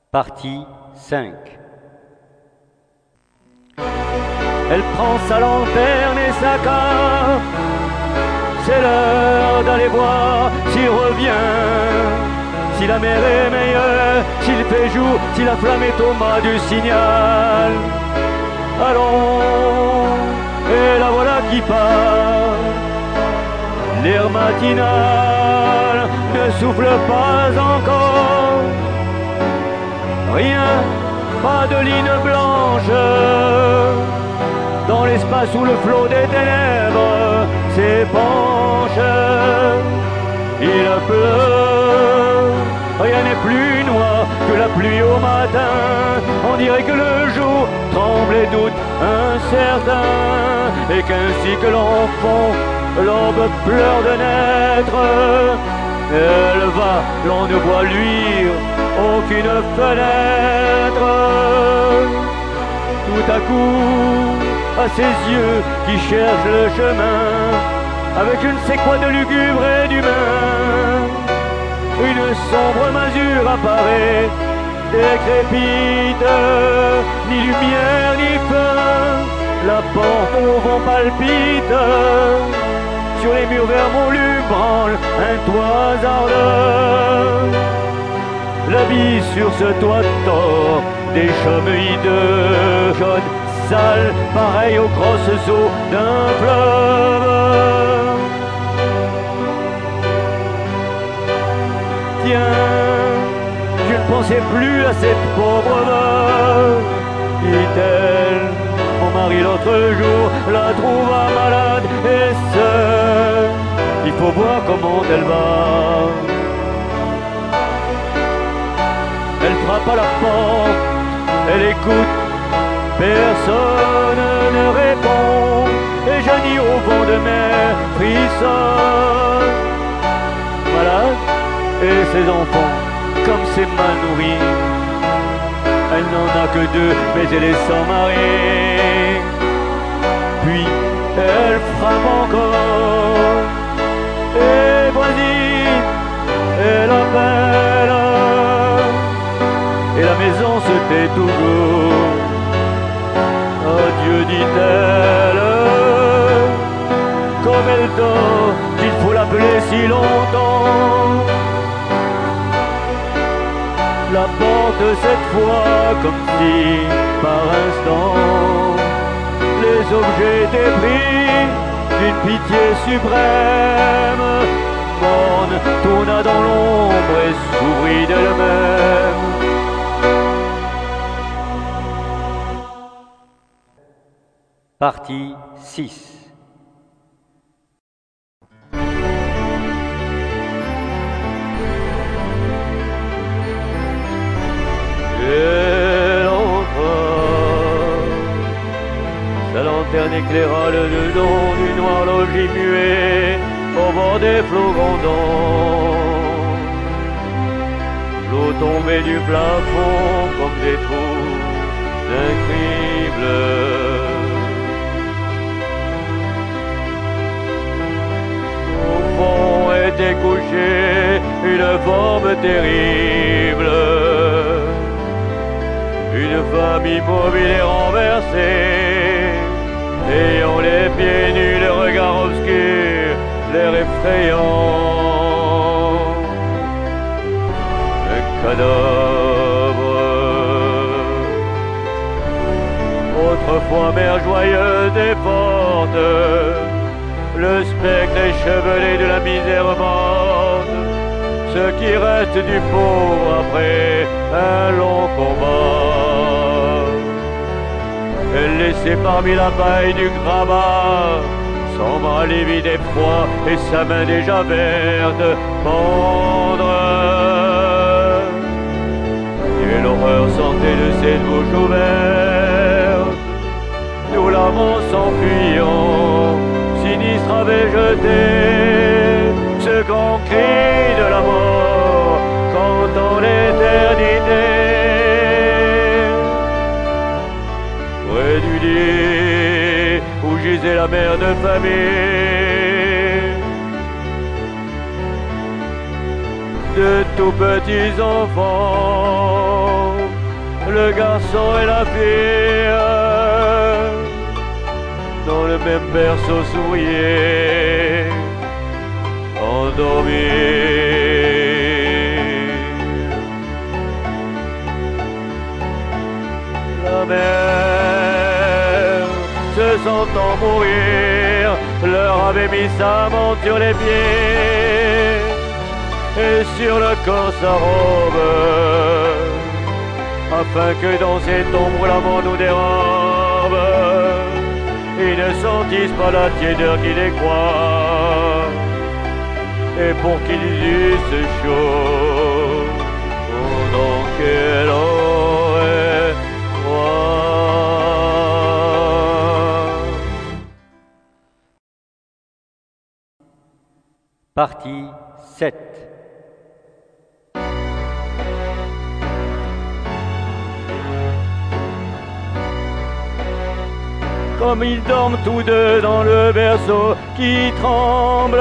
Partie 5. Elle prend sa lanterne et sa cape. C'est l'heure d'aller voir s'il revient, si la mer est meilleure, s'il fait jour, si la flamme est au mât du signal. Allons, et la voilà qui part. L'air matinal ne souffle pas encore. Rien, pas de ligne blanche dans l'espace où le flot des ténèbres s'épanche. Il pleut, rien n'est plus noir que la pluie au matin. On dirait que le jour tremble et doute incertain, et qu'ainsi que l'enfant, l'aube pleure de naître. Elle va, l'on ne voit luire aucune fenêtre. Tout à coup, à ses yeux qui cherchent le chemin, avec je ne sais quoi de lugubre et d'humain, une sombre masure apparaît, décrépite, ni lumière ni feu. La porte au vent palpite, sur les murs vermoulus branle un toit ardent. La vie sur ce toit tord des chaumes hideux, jaune, sale, pareil aux grosses eaux d'un fleuve. Tiens, je ne pensais plus à cette pauvre veuve, dit-elle. Mon mari l'autre jour la trouva malade et seule. Il faut voir comment elle va. Elle frappe à la porte, elle écoute, personne ne répond, et Janie au vent de mer frissonne. Malade, et ses enfants, comme c'est mal nourri. Elle n'en a que deux, mais elle est sans mari. Puis elle frappe encore, et voisine, elle appelle, et la maison se tait toujours. Adieu, dit-elle, comme elle dort, qu'il faut l'appeler si longtemps. La porte cette fois, comme si par instant les objets étaient pris d'une pitié suprême. Morne tourna dans l'ombre et s'ouvrit d'elle-même. Partie 6. Elle entra, sa lanterne éclaira le dedans du noir logis muet au bord des flots grondants. L'eau tombait du plafond comme des trous d'un crible. Au fond était couchée une forme terrible, une femme immobile et renversée, ayant les pieds nus, le regard obscur, l'air effrayant. Un cadavre. Autrefois mère joyeuse et forte, le spectre échevelé de la misère morte, ce qui reste du pauvre après un long combat. Elle laissait parmi la paille du grabat son bras livide et froid et sa main déjà verte pendre. Et l'horreur sortait de cette bouche ouverte. Nous l'avons s'enfuyant, sinistre avait jeté ce grand cri de la mort qu'entend l'éternité. Près du lit où gisait la mère de famille, de tout petits enfants le garçon et la fille dans le même berceau souriait, endormis. La mère, se sentant mourir, leur avait mis sa montre sur les pieds et sur le corps sa robe, afin que dans cette ombre la mort nous dérobe. Ils ne sentissent pas la tiédeur qui les croit, et pour qu'ils eussent chaud, pendant qu'elle aurait froid. Partie 7. Comme ils dorment tous deux dans le berceau qui tremble,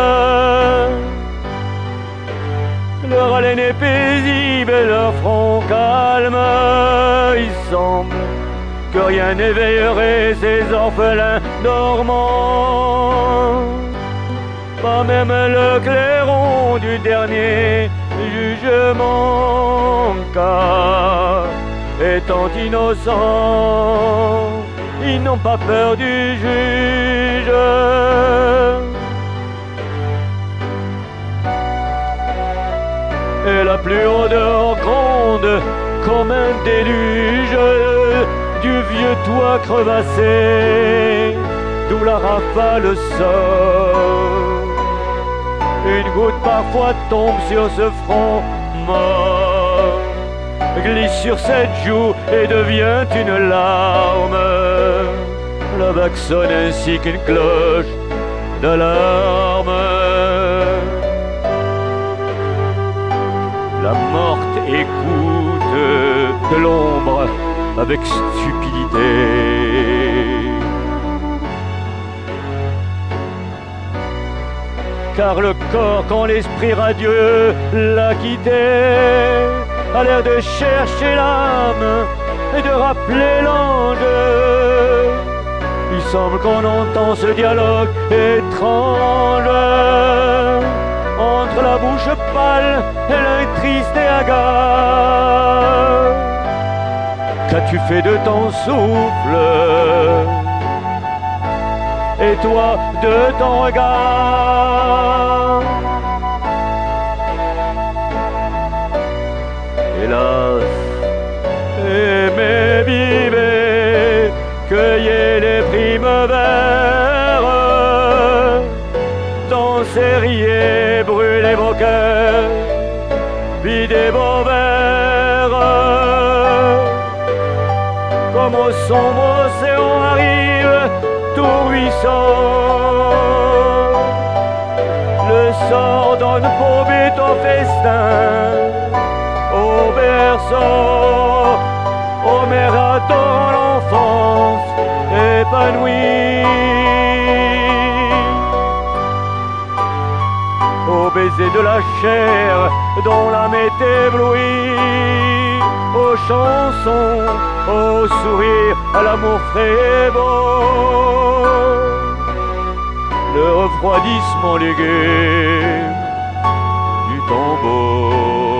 leur haleine est paisible et leur front calme. Il semble que rien n'éveillerait ces orphelins dormants, pas même le clairon du dernier jugement, car étant innocents, ils n'ont pas peur du juge. Et la plus odeur gronde comme un déluge du vieux toit crevassé, d'où la rafale sort. Une goutte parfois tombe sur ce front mort, glisse sur cette joue et devient une larme. La vague sonne ainsi qu'une cloche d'alarme. La morte écoute de l'ombre avec stupidité. Car le corps, quand l'esprit radieux l'a quitté, a l'air de chercher l'âme et de rappeler l'ange. Il semble qu'on entend ce dialogue étrange entre la bouche pâle et l'œil triste et hagard. Qu'as-tu fait de ton souffle, et toi de ton regard? Hélas, aimez, vivez, cueillez les primes verts, dansez, riez, brûlez vos cœurs, videz vos verres. Comme au sombre océan arrive tout ruisseau, le sort donne pour but au festin, au berceau, aux mères adorant l'enfance épanouie, au baiser de la chair dont l'âme est éblouie, aux chansons, aux sourires, à l'amour frais et beau, le refroidissement légué du tombeau.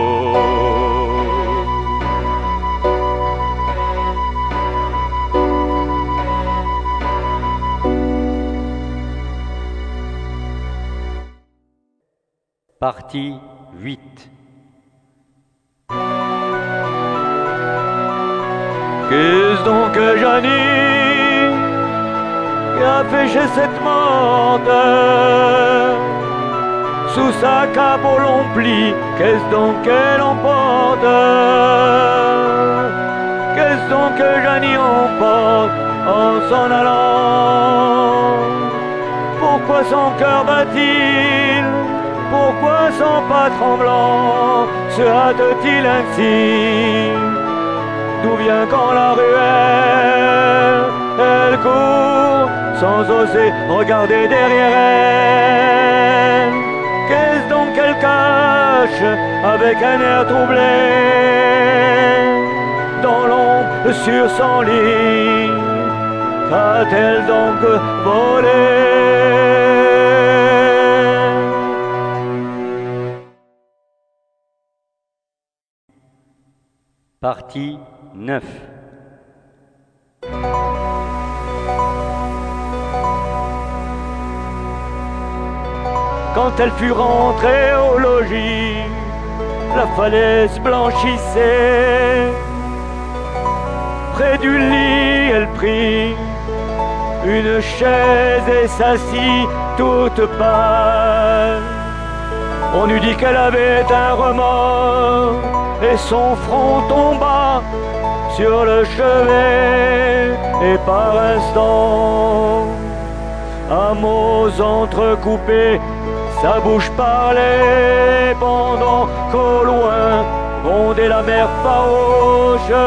Partie 8. Qu'est-ce donc que Jeannie qui a fait chez cette morte? Sous sa cape au long pli, qu'est-ce donc qu'elle emporte? Qu'est-ce donc que Jeannie emporte en s'en allant? Pourquoi son cœur bat-il? Pourquoi son pas tremblant se hâte-t-il ainsi? D'où vient quand la ruelle, elle court sans oser regarder derrière elle? Qu'est-ce donc qu'elle cache avec un air troublé? Dans l'ombre sur son lit, a-t-elle donc volé? Partie 9. Quand elle fut rentrée au logis, la falaise blanchissait. Près du lit, elle prit une chaise et s'assit toute pâle. On eût dit qu'elle avait un remords, et son front tomba sur le chevet, et par instants, à mots entrecoupés, sa bouche parlait, pendant qu'au loin grondait la mer farouche.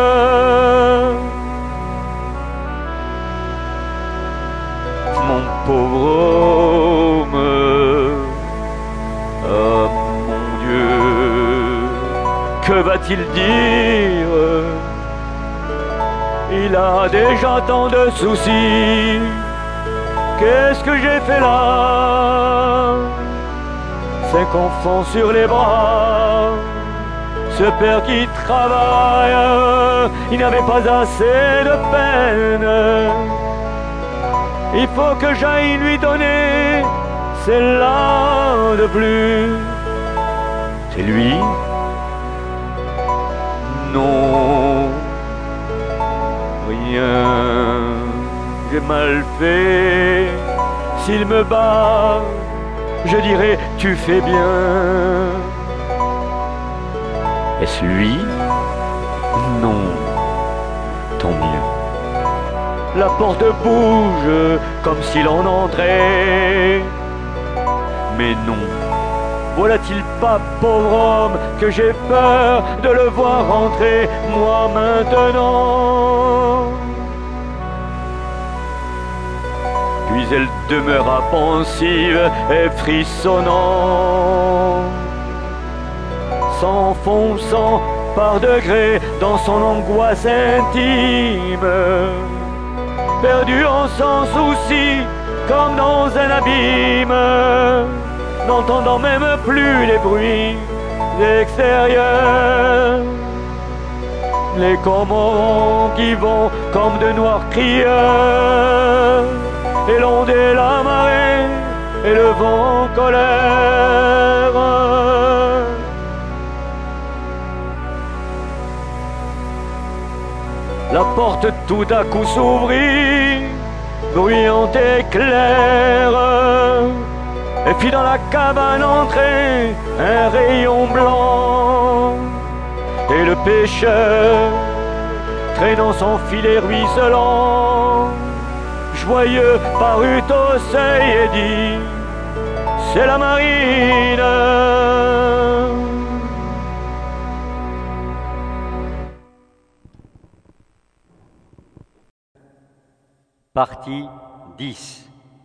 Mon pauvre homme, oh mon Dieu, que va-t-il dire? Il a déjà tant de soucis. Qu'est-ce que j'ai fait là? 5 enfants sur les bras, ce père qui travaille, il n'avait pas assez de peine. Il faut que j'aille lui donner, c'est là de plus. C'est lui? Non, rien, j'ai mal fait. S'il me bat, je dirai tu fais bien. Est-ce lui? Non, tant mieux. La porte bouge comme si l'on entrait. Mais non, voilà-t-il pas, pauvre homme, que j'ai peur de le voir entrer, moi maintenant. Puis elle demeura pensive et frissonnant, s'enfonçant par degrés dans son angoisse intime, perdue en sans souci comme dans un abîme, n'entendant même plus les bruits extérieurs, les cormorans qui vont comme de noirs crieurs, et l'ondée, la marée et le vent en colère. La porte tout à coup s'ouvrit, bruyante et claire, et fit dans la cabane entrer un rayon blanc. Et le pêcheur, traînant son filet ruisselant, joyeux parut au seuil et dit: c'est la marine. Partie 10.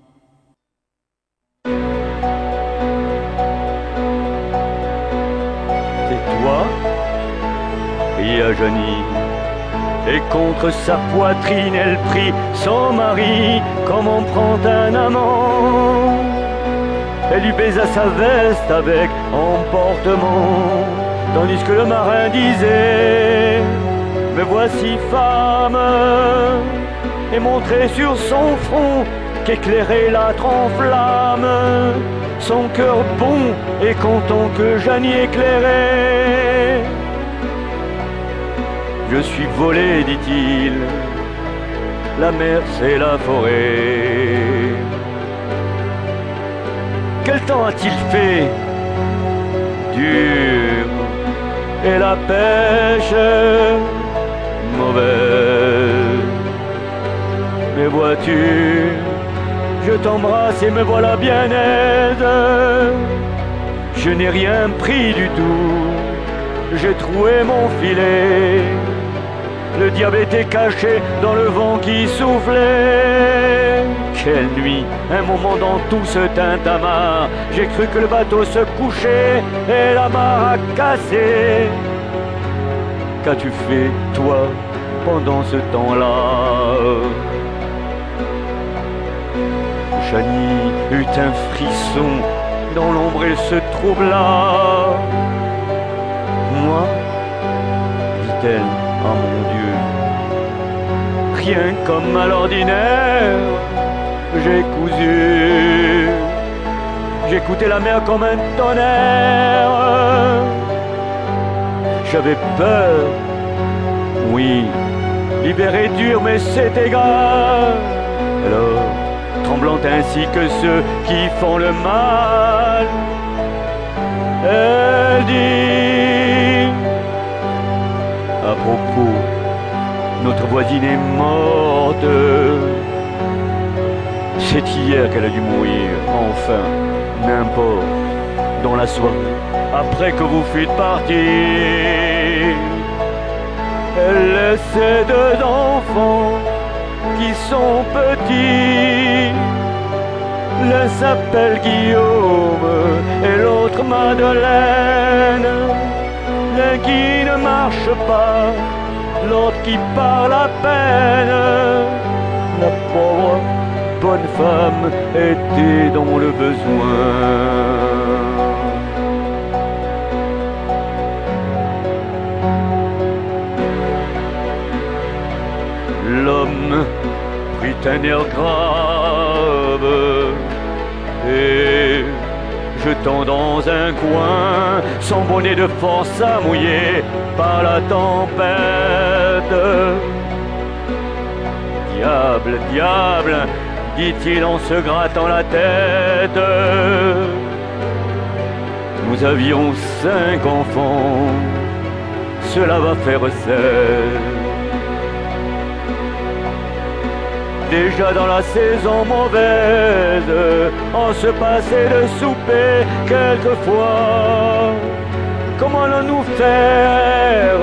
C'est toi? Cria Johnny, et contre sa poitrine elle prit son mari comme on prend un amant. Elle lui baisa sa veste avec emportement, tandis que le marin disait: me voici femme, et montrait sur son front qu'éclairait l'âtre en flamme, son cœur bon et content que Jeannie éclairait. Je suis volé, dit-il, la mer c'est la forêt. Quel temps a-t-il fait? Dur, et la pêche mauvaise. Mais vois-tu, je t'embrasse et me voilà bien aise. Je n'ai rien pris du tout, j'ai troué mon filet. Le diable était caché dans le vent qui soufflait. Quelle nuit, un moment dans tout ce tintamarre, j'ai cru que le bateau se couchait et la mare a cassé. Qu'as-tu fait, toi, pendant ce temps-là. Chani eut un frisson, dans l'ombre elle se troubla. Moi, dit-elle, ah mon Dieu, rien comme à l'ordinaire, j'ai cousu. J'écoutais la mer comme un tonnerre. J'avais peur, oui, l'hiver est dur mais c'est égal. Alors, tremblant ainsi que ceux qui font le mal, elle dit: à propos, notre voisine est morte. C'est hier qu'elle a dû mourir, enfin, n'importe, dans la soirée, après que vous fûtes partis. Elle laissait 2 enfants qui sont petits. L'un s'appelle Guillaume et l'autre Madeleine. L'un qui ne marche pas, l'autre qui parle à peine. La pauvre bonne femme était dans le besoin. L'homme prit un air grave et, jetant dans un coin son bonnet de force à mouiller par la tempête: diable, diable, dit-il en se grattant la tête, nous avions 5 enfants, cela va faire 16. Déjà dans la saison mauvaise, on se passait de souper quelquefois. Comment allons-nous faire?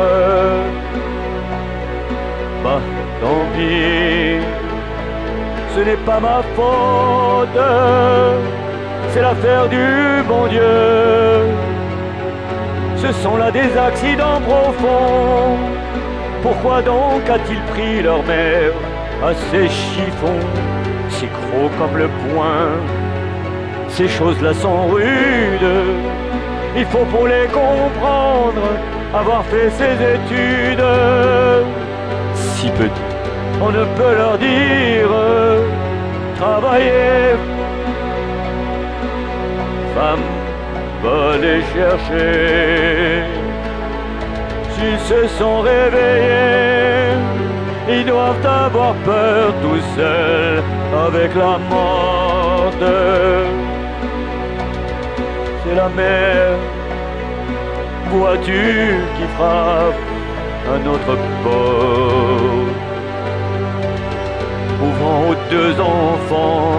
Bah, tant pis, ce n'est pas ma faute, c'est l'affaire du bon Dieu. Ce sont là des accidents profonds. Pourquoi donc a-t-il pris leur mère à ces chiffons, si gros comme le poing? Ces choses-là sont rudes, il faut pour les comprendre avoir fait ses études. Si petit, on ne peut leur dire travailler. Femme, va les chercher. S'ils se sont réveillés, ils doivent avoir peur tout seuls avec la morte. C'est la mer, vois-tu, qui frappe à notre porte, ouvrant aux 2 enfants.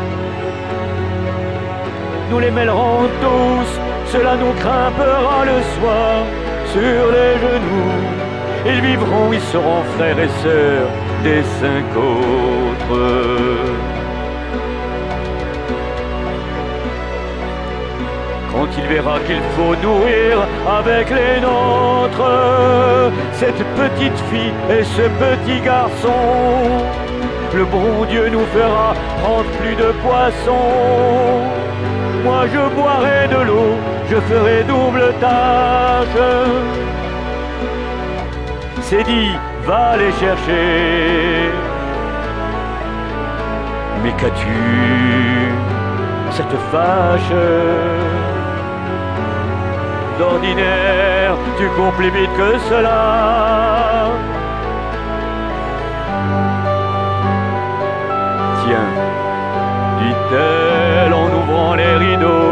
Nous les mêlerons tous, cela nous grimpera le soir sur les genoux. Ils vivront, ils seront frères et sœurs des 5 autres. Quand il verra qu'il faut nourrir avec les nôtres cette petite fille et ce petit garçon, le bon Dieu nous fera prendre plus de poissons. Moi je boirai de l'eau, je ferai double tâche. C'est dit, va les chercher. Mais qu'as-tu? Ça te fâche? D'ordinaire, tu cours plus vite que cela. Tiens, dit-elle en ouvrant les rideaux,